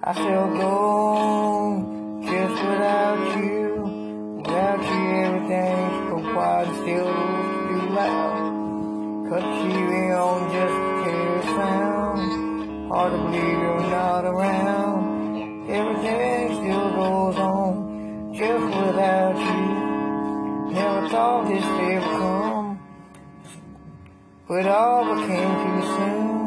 I still go just without you. Without you, everything's so quiet and still too loud. Cut TV on just to hear a sound. Hard to believe you're not around. Everything still goes on just without you. Never thought this day would come, but it all became too soon.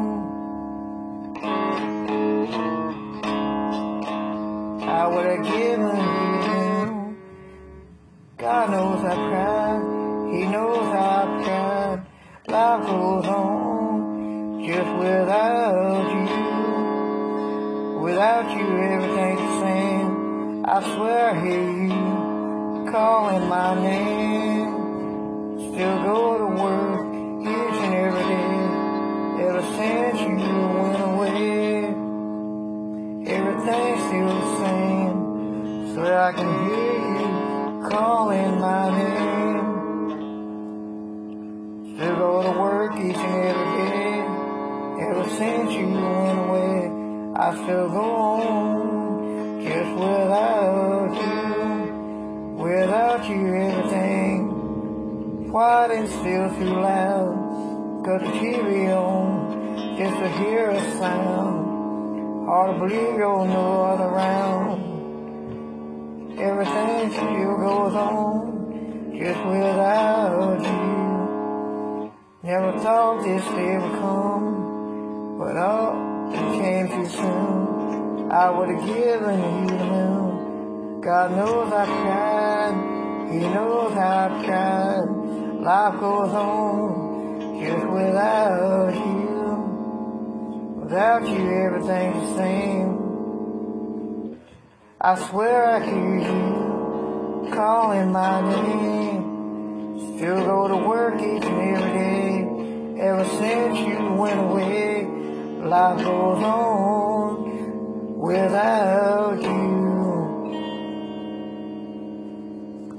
I would have given you. God knows I cried, He knows I've tried. Life goes on just without you. Without you, everything's the same. I swear I hear you calling my name. Still go to work each and every day. Ever since you went away, everything's still the same. Swear I can hear you calling my name. Still go to work each and every day. Ever since you went away, I still go on just without you. Without you, everything quiet and still too loud. Cut the TV on just to hear a sound. Hard to believe you're no other around. Everything still goes on just without you. Never thought this day would come, but oh, it came too soon. I would have given you the moon. God knows I've tried, He knows I've tried. Life goes on just without you. Without you, everything's the same. I swear I hear you calling my name. Still go to work each and every day. Ever since you went away, life goes on without you.